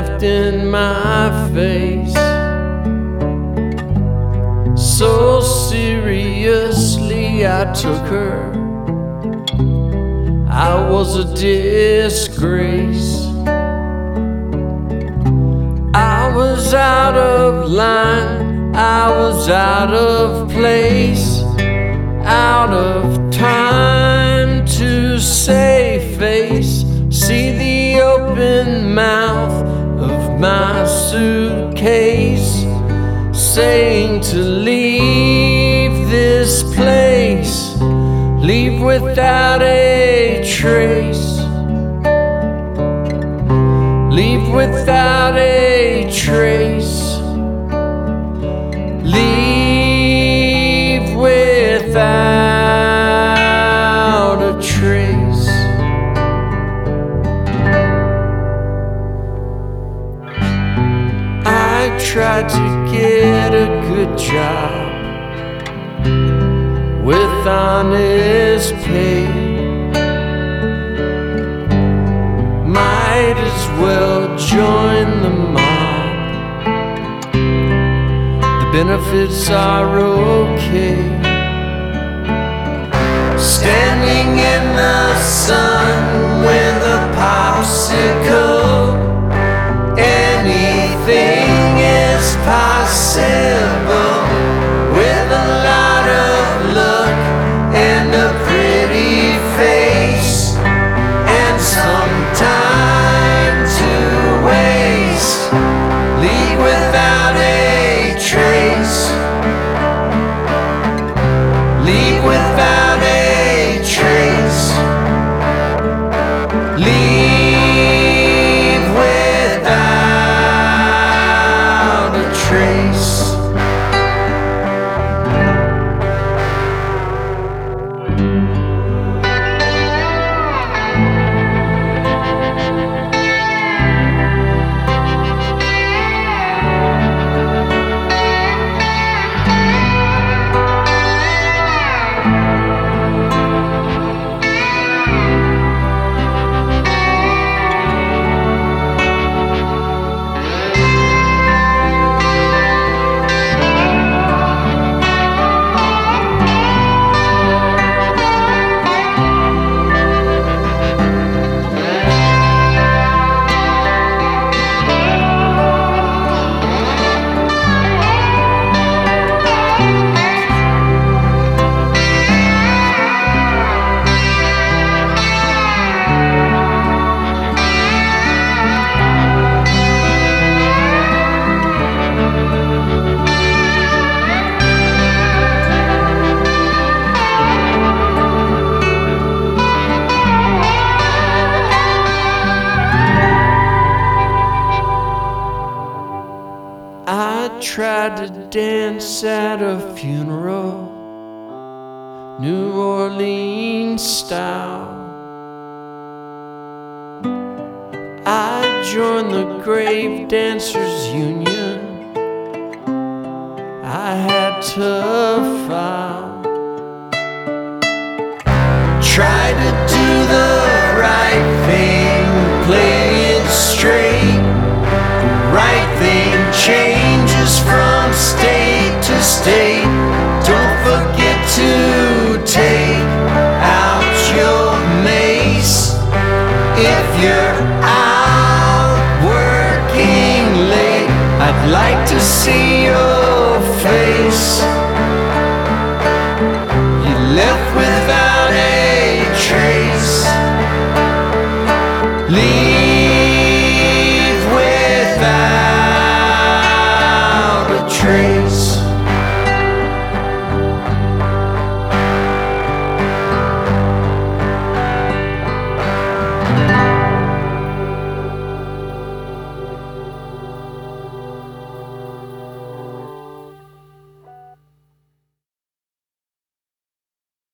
laughed in my face so seriously. I took her, I was a disgrace. I was out of line, I was out of place, out of time to save face. See the open mouth of my suitcase saying to leave this place, leave without a trace, leave without a trace, leave without a trace. I tried to get a good job with honest pay. Might as well join the mob. The benefits are okay. Standing in the sun with a popsicle, anything is possible with a lot of luck and a pretty face and some time to waste. Leave without a trace, leave without a trace, leave without a trace. I tried to dance at a funeral, New Orleans style. I joined the Grave Dancers Union, I had to file. Try to do the right thing, play it straight. Right thing changes from state to state. Don't forget to take out your mace if you're out working late. I'd like to see your face.